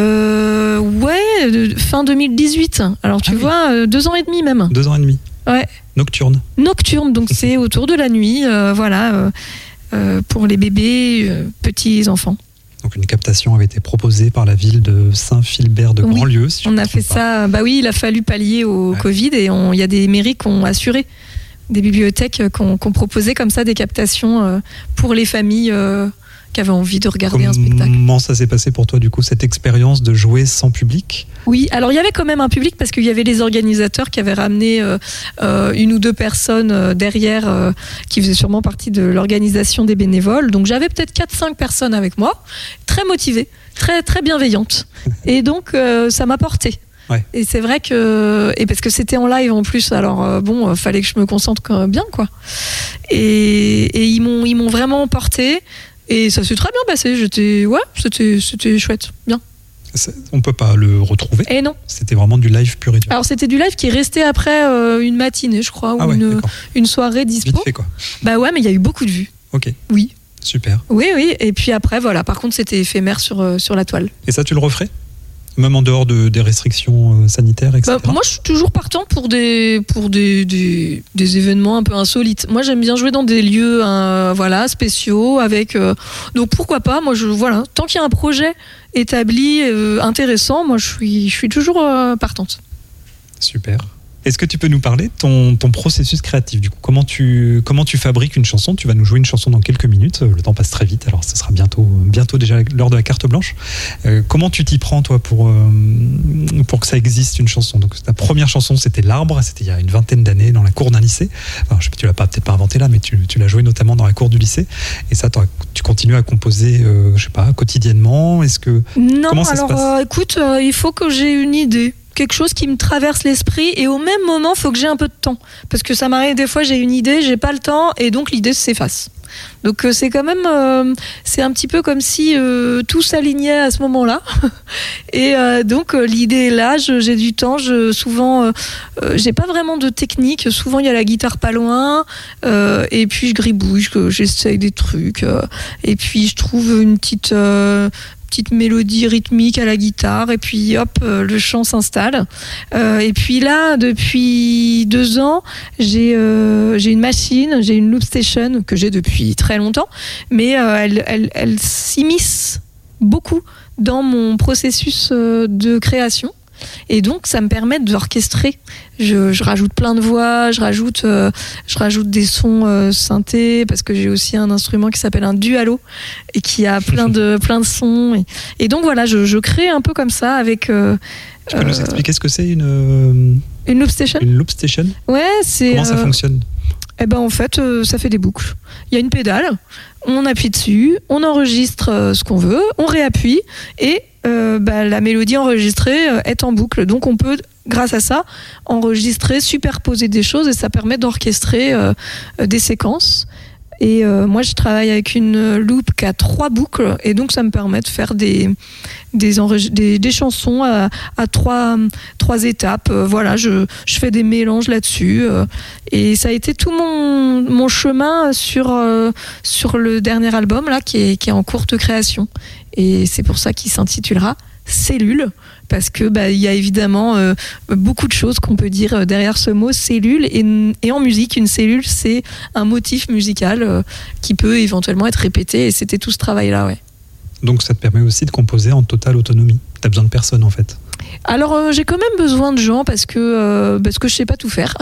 euh, Ouais, de, fin deux mille dix-huit. Alors tu Ah oui. vois, euh, deux ans et demi même. Deux ans et demi. Ouais. Nocturne. Nocturne, donc c'est autour de la nuit. Euh, voilà, euh, euh, pour les bébés, euh, petits enfants. Donc une captation avait été proposée par la ville de Saint-Philbert de Oui, Grandlieu. Si je on me a fait trompe pas. ça. Bah oui, il a fallu pallier au Ouais. Covid et il y a des mairies qui ont assuré, des bibliothèques qui ont, qui ont proposé comme ça des captations euh, pour les familles euh, qui avaient envie de regarder un spectacle. Comment ça s'est passé pour toi du coup, cette expérience de jouer sans public ? Oui, alors il y avait quand même un public parce qu'il y avait les organisateurs qui avaient ramené euh, euh, une ou deux personnes euh, derrière euh, qui faisaient sûrement partie de l'organisation des bénévoles. Donc j'avais peut-être quatre cinq personnes avec moi, très motivées, très, très bienveillantes. Et donc euh, ça m'a porté. Ouais. Et c'est vrai que, et parce que c'était en live en plus, alors euh, bon, euh, fallait que je me concentre quand même bien, quoi. Et, et ils m'ont, ils m'ont vraiment porté. Et ça s'est très bien passé. J'étais, ouais, c'était, c'était chouette, bien. C'est- On peut pas le retrouver. Et non. C'était vraiment du live pur et dur. Alors c'était du live qui est resté après euh, une matinée, je crois, ou Ah ouais, une, d'accord. une soirée Vite dispo. fait quoi. Bah ouais, mais il y a eu beaucoup de vues. Ok, Oui, super. oui, oui. Et puis après, voilà. Par contre, c'était éphémère sur euh, sur la toile. Et ça, tu le referais ? Même en dehors de, des restrictions euh, sanitaires, et cetera. Bah, moi, je suis toujours partant pour des pour des, des, des événements un peu insolites. Moi, j'aime bien jouer dans des lieux, euh, voilà, spéciaux, avec. Euh, donc pourquoi pas ? Moi, je voilà. Tant qu'il y a un projet établi, euh, intéressant, moi, je suis je suis toujours euh, partante. Super. Est-ce que tu peux nous parler de ton, ton processus créatif du coup, comment tu, comment tu fabriques une chanson? Tu vas nous jouer une chanson dans quelques minutes. Le temps passe très vite, alors ce sera bientôt, bientôt déjà l'heure de la carte blanche. Euh, comment tu t'y prends, toi, pour, euh, pour que ça existe, une chanson? Donc, ta première chanson, c'était L'Arbre. C'était il y a une vingtaine d'années dans la cour d'un lycée. Enfin, je sais pas, tu l'as pas, peut-être pas inventé là, mais tu, tu l'as joué notamment dans la cour du lycée. Et ça, tu continues à composer, euh, je sais pas, quotidiennement? Est-ce que, non, comment ça alors, se passe euh, écoute, euh, il faut que j'ai une idée. Quelque chose qui me traverse l'esprit et au même moment, il faut que j'ai un peu de temps. Parce que ça m'arrive des fois, j'ai une idée, j'ai pas le temps et donc l'idée s'efface. Donc euh, c'est quand même, euh, c'est un petit peu comme si euh, tout s'alignait à ce moment-là. Et euh, donc euh, l'idée est là, je, j'ai du temps, je, souvent, euh, euh, j'ai pas vraiment de technique. Souvent il y a la guitare pas loin euh, et puis je gribouille, je, j'essaye des trucs euh, et puis je trouve une petite... Euh, petite mélodie rythmique à la guitare et puis hop, euh, le chant s'installe. Euh, et puis là, depuis deux ans, j'ai euh, j'ai une machine, j'ai une loop station que j'ai depuis très longtemps, mais euh, elle, elle, elle s'immisce beaucoup dans mon processus euh, de création. Et donc ça me permet d'orchestrer. Je, je rajoute plein de voix, je rajoute, euh, je rajoute des sons euh, synthés parce que j'ai aussi un instrument qui s'appelle un dualo et qui a plein de plein de sons. Et, et donc voilà, je, je crée un peu comme ça avec. Euh, tu peux euh, nous expliquer ce que c'est une une loop station? Une loop station. Ouais, c'est. Comment ça euh, fonctionne? Eh ben en fait, euh, ça fait des boucles. Il y a une pédale, on appuie dessus, on enregistre euh, ce qu'on veut, on réappuie et euh, bah, la mélodie enregistrée euh, est en boucle. Donc on peut, grâce à ça, enregistrer, superposer des choses et ça permet d'orchestrer euh, des séquences. Et euh, moi, je travaille avec une loop qui a trois boucles et donc ça me permet de faire des des, enreg- des, des chansons à, à trois trois étapes. Euh, voilà, je je fais des mélanges là-dessus euh, et ça a été tout mon mon chemin sur euh, sur le dernier album là qui est qui est en cours de création et c'est pour ça qu'il s'intitulera Cellule. Parce que bah, y a évidemment euh, beaucoup de choses qu'on peut dire derrière ce mot cellule et, et en musique une cellule c'est un motif musical euh, qui peut éventuellement être répété et c'était tout ce travail là ouais. Donc ça te permet aussi de composer en totale autonomie. T'as besoin de personne en fait. Alors euh, j'ai quand même besoin de gens parce que euh, parce que je sais pas tout faire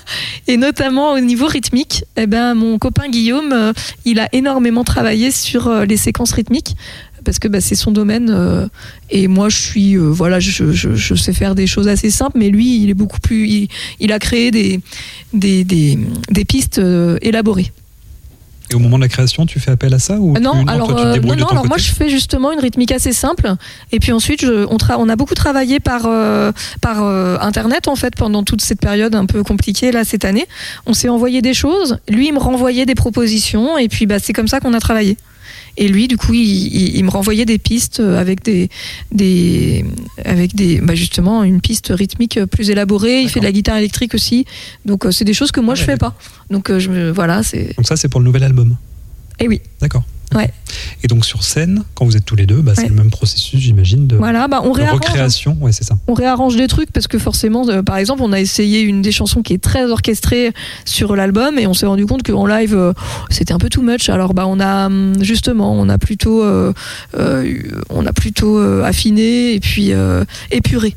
et notamment au niveau rythmique. Eh ben mon copain Guillaume euh, il a énormément travaillé sur euh, les séquences rythmiques. Parce que bah, c'est son domaine euh, et moi je suis euh, voilà je, je, je sais faire des choses assez simples mais lui il est beaucoup plus il, il a créé des des, des, des pistes euh, élaborées. Et au moment de la création tu fais appel à ça ou non, tu, non, alors, toi, tu te euh, débrouilles non, de non, ton alors côté? moi je fais justement une rythmique assez simple et puis ensuite je, on, tra- on a beaucoup travaillé par, euh, par euh, internet en fait pendant toute cette période un peu compliquée là cette année. On s'est envoyé des choses, lui il me renvoyait des propositions et puis bah, c'est comme ça qu'on a travaillé. Et lui, du coup, il, il, il me renvoyait des pistes avec des, des, avec des, bah justement, une piste rythmique plus élaborée. Il D'accord. fait de la guitare électrique aussi. Donc, euh, c'est des choses que moi, Ah, je ouais, fais pas. Donc, euh, je me, voilà, c'est. Donc ça, c'est pour le nouvel album. Eh oui. D'accord. Ouais. Et donc sur scène, quand vous êtes tous les deux, bah, c'est Ouais. le même processus, j'imagine, de, Voilà, bah, on de réarrange. recréation. Ouais, c'est ça. On réarrange des trucs parce que forcément, euh, par exemple, on a essayé une des chansons qui est très orchestrée sur l'album et on s'est rendu compte qu'en live, euh, c'était un peu too much. Alors, bah, on a justement, on a plutôt, euh, euh, on a plutôt euh, affiné et puis euh, épuré.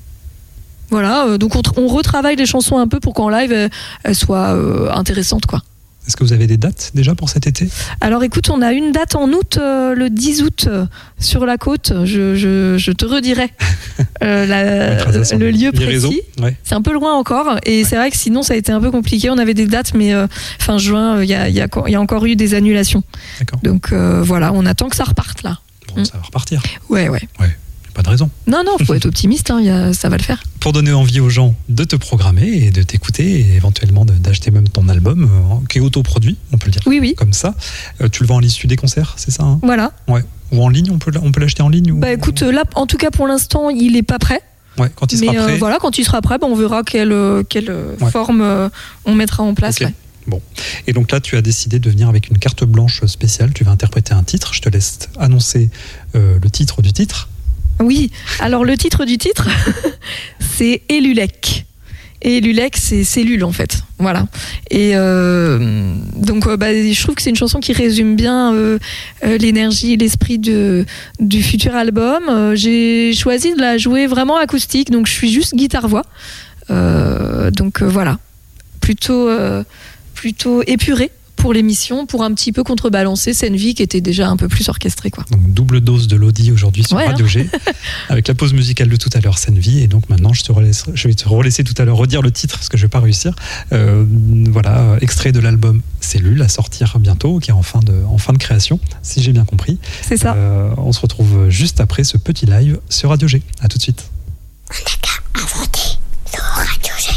Voilà, euh, donc on, tr- on retravaille les chansons un peu pour qu'en live, elles, elles soient euh, intéressantes, quoi. Est-ce que vous avez des dates déjà pour cet été? Alors écoute, on a une date en août, euh, le dix août, euh, sur la côte. Je, je, je te redirai euh, la, le lieu Les réseaux. précis. Ouais. C'est un peu loin encore. Et c'est vrai que sinon, ça a été un peu compliqué. On avait des dates, mais euh, fin juin, il y, a, y, a, y a encore eu des annulations. D'accord. Donc euh, voilà, on attend que ça reparte là. Bon, Mm. ça va repartir. Ouais, ouais. Ouais. Pas de raison. Non, non, faut être optimiste, hein, y a, ça va le faire. Pour donner envie aux gens de te programmer et de t'écouter et éventuellement de- d'acheter même ton album euh, qui est autoproduit, on peut le dire Oui, oui. comme ça. Euh, tu le vends à l'issue des concerts, c'est ça hein? Voilà. Ouais. Ou en ligne, on peut, l- on peut l'acheter en ligne ou... Bah écoute, là, en tout cas pour l'instant, il est pas prêt. Ouais, quand il Mais sera prêt. euh, voilà, quand il sera prêt, bah, on verra quelle, euh, quelle euh, Ouais. forme euh, on mettra en place. Ok. Ouais. Bon. Et donc là, tu as décidé de venir avec une carte blanche spéciale. Tu vas interpréter un titre. Je te laisse annoncer euh, le titre du titre. Oui, alors le titre du titre, c'est Elulec. Et Elulec, c'est cellule en fait. Voilà. Et euh, donc, euh, bah, je trouve que c'est une chanson qui résume bien euh, euh, l'énergie et l'esprit de, du futur album. Euh, j'ai choisi de la jouer vraiment acoustique, donc je suis juste guitare-voix. Euh, donc euh, voilà, plutôt, euh, plutôt épuré pour l'émission, pour un petit peu contrebalancer Scène Vie qui était déjà un peu plus orchestrée, quoi. Donc double dose de Lodi aujourd'hui sur Ouais, Radio hein. G, avec la pause musicale de tout à l'heure, Scène Vie. Et donc maintenant, je, te relaisse, je vais te relaisser tout à l'heure redire le titre, parce que je vais pas réussir. Euh, voilà, extrait de l'album Cellule, à sortir bientôt, qui est en fin de, en fin de création, si j'ai bien compris. C'est ça. Euh, on se retrouve juste après ce petit live sur Radio G. À tout de suite. On n'a qu'à inventer sur Radio G.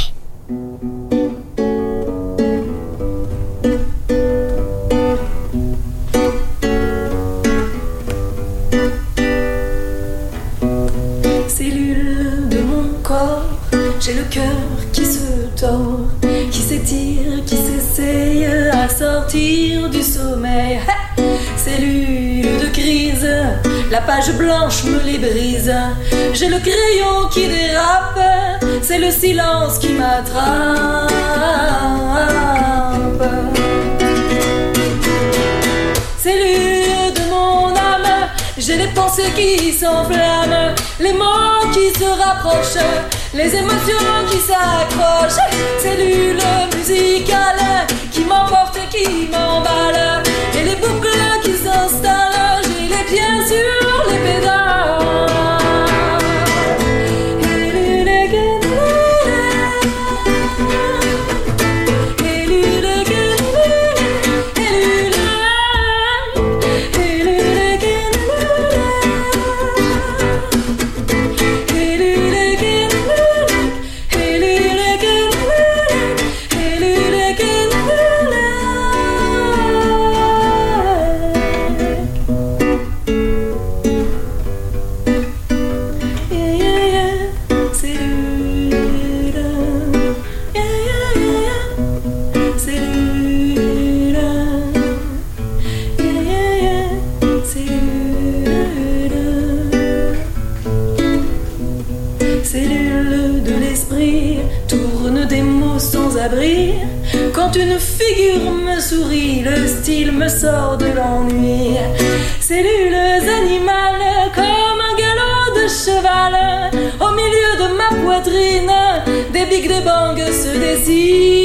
Cellule de mon corps, j'ai le cœur qui se tord, qui s'étire, qui s'essaye à sortir du sommeil. Ha! Cellule de crise, la page blanche me les brise. J'ai le crayon qui dérape, c'est le silence qui m'attrape. Cellule de mon âme, j'ai les pensées qui s'enflamment, les mots qui se rapprochent, les émotions qui s'accrochent. Cellule musicale qui m'emporte et qui m'emballe, et les boucles qui s'installent, j'ai les pieds sur les pédales. Quand une figure me sourit, le style me sort de l'ennui. Cellules animales comme un galop de cheval, au milieu de ma poitrine, des bigs, des bangs se dessinent.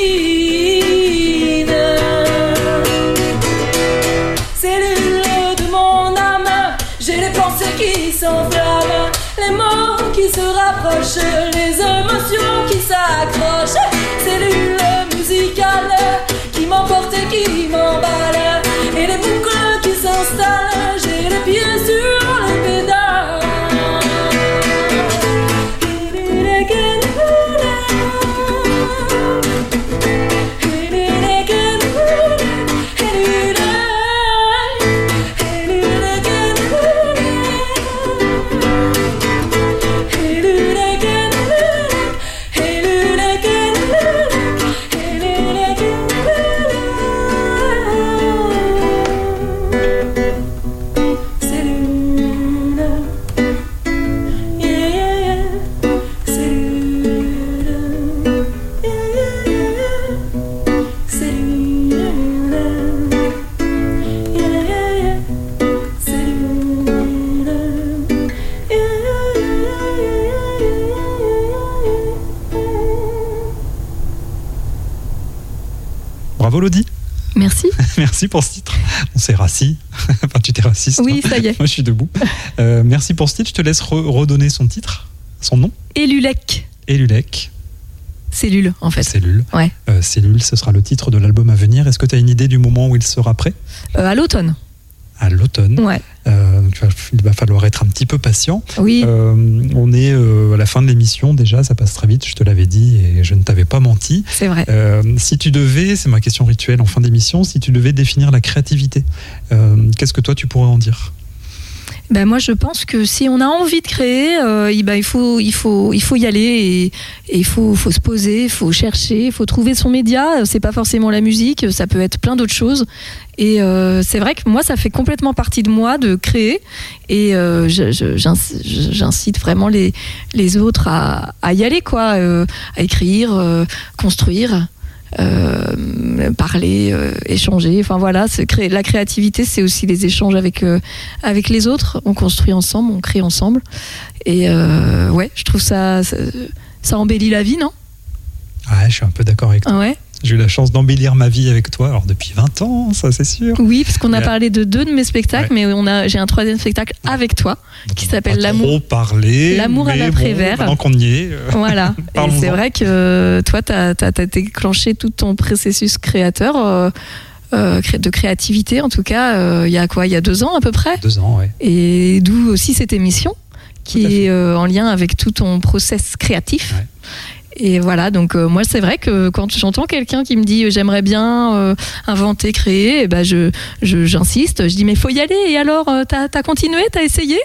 Cellules de mon âme, j'ai les pensées qui s'enflamment, les mots qui se rapprochent, les émotions qui s'accrochent. Cellule musicale qui m'emporte et qui m'emballe, et les boucles qui s'installent, j'ai les pieds sur les pédales. Bravo Lodi. Merci. Merci pour ce titre. On s'est rassis. Enfin, tu t'es rassis. Oui, ça y est. Moi, je suis debout. Euh, merci pour ce titre. Je te laisse re- redonner son titre, son nom. Élulec. Élulec. Cellule, en fait. Cellule. Ouais. Euh, Cellule, ce sera le titre de l'album à venir. Est-ce que tu as une idée du moment où il sera prêt ? Euh, à l'automne. À l'automne. Ouais. Euh, donc, il va falloir être un petit peu patient. Oui. Euh, on est euh, à la fin de l'émission déjà, ça passe très vite, je te l'avais dit et je ne t'avais pas menti. C'est vrai. Euh, si tu devais, c'est ma question rituelle en fin d'émission, si tu devais définir la créativité, euh, qu'est-ce que toi tu pourrais en dire ? Ben moi je pense que si on a envie de créer, euh, ben il faut il faut il faut y aller et, et il faut faut se poser, il faut chercher, il faut trouver son média. C'est pas forcément la musique, ça peut être plein d'autres choses. Et euh, c'est vrai que moi ça fait complètement partie de moi de créer et euh, je, je, j'incite vraiment les les autres à, à y aller quoi, euh, à écrire, euh, construire. Euh, parler, euh, échanger, enfin voilà, c'est créer, la créativité c'est aussi les échanges avec, euh, avec les autres, on construit ensemble, on crée ensemble et euh, ouais, je trouve ça, ça ça embellit la vie, non ? Ouais, je suis un peu d'accord avec toi. Ah ouais. J'ai eu la chance d'embellir ma vie avec toi, alors depuis vingt ans, ça c'est sûr. Oui, parce qu'on a Mais, parlé de deux de mes spectacles, ouais. mais on a, j'ai un troisième spectacle avec toi, dont qui on s'appelle n'a pas L'amour. trop parlé, L'amour à mais l'après-vert. Bon, maintenant qu'on y est. euh, Voilà. Et parlons-en. c'est vrai que toi, tu as déclenché tout ton processus créateur, euh, euh, de créativité en tout cas, euh, il y a quoi ? Il y a deux ans à peu près ? Deux ans, ouais. Et d'où aussi cette émission, qui Tout à fait. est euh, en lien avec tout ton process créatif. Ouais. Et voilà, donc euh, moi c'est vrai que quand j'entends quelqu'un qui me dit euh, j'aimerais bien euh, inventer, créer, eh ben je, je, j'insiste, je dis mais faut y aller, et alors euh, t'as, t'as continué, t'as essayé.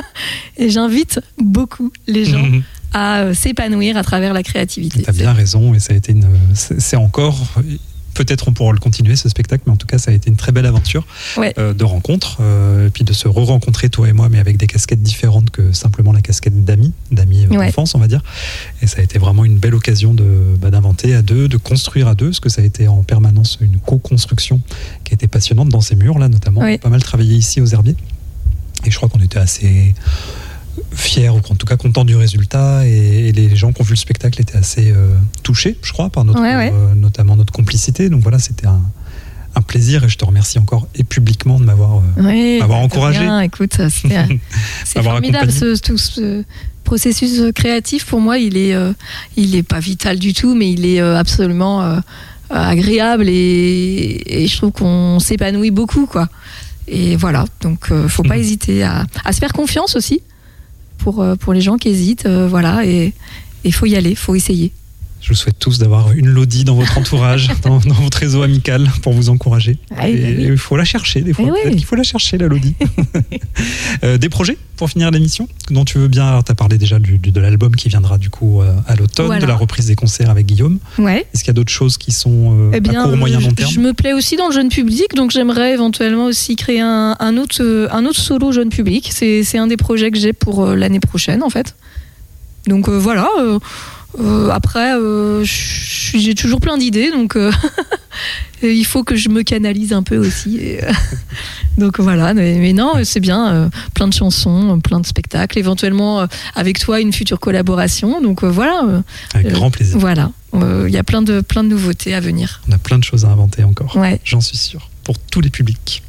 Et j'invite beaucoup les gens Mhm. à euh, s'épanouir à travers la créativité. T'as bien raison, et ça a été une. C'est c'est encore. Peut-être on pourra le continuer ce spectacle, mais en tout cas ça a été une très belle aventure Ouais. euh, de rencontre, euh, et puis de se re-rencontrer toi et moi, mais avec des casquettes différentes que simplement la casquette d'amis, d'amis euh, Ouais. d'enfance on va dire. Et ça a été vraiment une belle occasion de bah, d'inventer à deux, de construire à deux, parce que ça a été en permanence une co-construction qui a été passionnante dans ces murs là notamment. Ouais. On a pas mal travaillé ici aux Herbiers, et je crois qu'on était assez fiers, ou en tout cas contents du résultat, et, et les gens qui ont vu le spectacle étaient assez euh, touchés, je crois, par notre, Ouais, ouais. euh, notamment notre complicité. Donc voilà, c'était un, un plaisir, et je te remercie encore et publiquement de m'avoir euh, Oui, m'avoir bah, encouragé. bien, écoute, c'est, c'est M'avoir formidable accompagné. ce, tout ce processus créatif. Pour moi, il est, euh, il est pas vital du tout, mais il est euh, absolument euh, agréable, et, et je trouve qu'on s'épanouit beaucoup, quoi. Et voilà, donc euh, faut pas Mhm. hésiter à, à se faire confiance aussi pour euh, pour les gens qui hésitent, euh, voilà, et il faut y aller, faut essayer. Je vous souhaite tous d'avoir une Lodi dans votre entourage, dans, dans votre réseau amical, pour vous encourager. Ah oui, et bah oui. il faut la chercher des fois. Eh oui. Peut-être qu'il faut la chercher, la Lodi. Euh, des projets pour finir l'émission dont tu veux bien. Alors, tu as parlé déjà du, du- de l'album qui viendra du coup euh, à l'automne, Voilà. de la reprise des concerts avec Guillaume. Ouais. Est-ce qu'il y a d'autres choses qui sont euh, Eh bien, à court, moyen, je, long terme? je me plais aussi dans le jeune public, donc j'aimerais éventuellement aussi créer un, un autre, euh, un autre solo jeune public. C'est, c'est un des projets que j'ai pour euh, l'année prochaine, en fait. Donc euh, voilà. euh, euh, après, euh, je suis- j'ai toujours plein d'idées, donc euh, il faut que je me canalise un peu aussi. Et, euh, donc voilà. Mais, mais non, c'est bien. euh, plein de chansons, plein de spectacles, éventuellement euh, avec toi une future collaboration. Donc euh, voilà. euh, Avec euh, grand plaisir. Voilà. Euh, Il y a plein de, plein de nouveautés à venir. On a plein de choses à inventer encore. Ouais. J'en suis sûr. Pour tous les publics.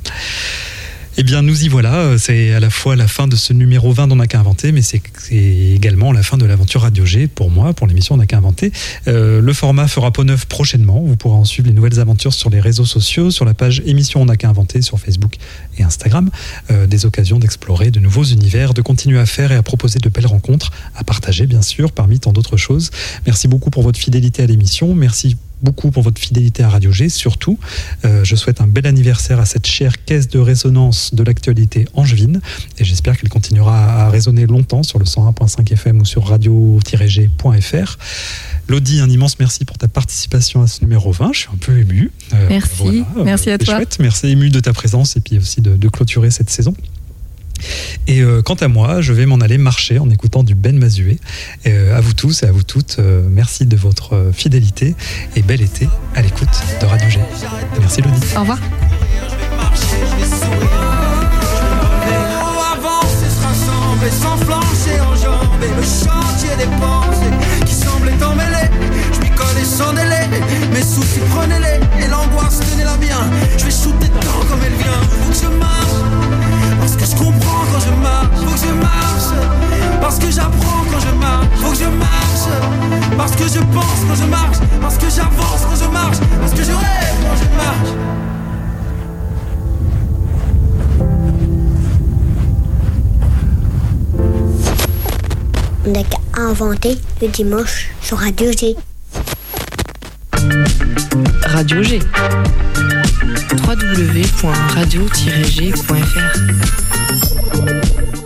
Eh bien, nous y voilà. C'est à la fois la fin de ce numéro vingt d'On n'a qu'à inventer, mais c'est, c'est également la fin de l'aventure Radio G pour moi, pour l'émission On n'a qu'à inventer. Euh, le format fera peau neuve prochainement. Vous pourrez en suivre les nouvelles aventures sur les réseaux sociaux, sur la page émission On n'a qu'à inventer sur Facebook et Instagram. Euh, des occasions d'explorer de nouveaux univers, de continuer à faire et à proposer de belles rencontres, à partager bien sûr, parmi tant d'autres choses. Merci beaucoup pour votre fidélité à l'émission. Merci beaucoup pour votre fidélité à Radio G, surtout. Euh, je souhaite un bel anniversaire à cette chère caisse de résonance de l'actualité angevine, et j'espère qu'elle continuera à résonner longtemps sur le cent un point cinq F M ou sur radio tiret g point f r. Lodi, un immense merci pour ta participation à ce numéro vingt. Je suis un peu ému. Euh, Merci. Merci à c'est toi. chouette. Merci ému de ta présence, et puis aussi de, de clôturer cette saison. Et euh, quant à moi, je vais m'en aller marcher en écoutant du Ben Mazué. Euh, à vous tous et à vous toutes, euh, merci de votre euh, fidélité, et bel été à l'écoute de Radio G. Merci Lodi. Au revoir. Avancer, se rassembler, sans flancher, enjamber le chantier des pensées qui semblaient emmêlées. Je m'y collais sans délai, mes soucis prenez-les, et l'angoisse tenez-la bien. Je vais shooter dedans comme elle vient. Faut que je marche, parce que je comprends quand je marche. Faut que je marche, parce que j'apprends quand je marche. Faut que je marche, parce que je pense quand je marche. Parce que j'avance quand je marche. Parce que je rêve quand je marche. On n'a qu'à inventer le dimanche sur Radio G. Radio G. w w w point radio tiret g point f r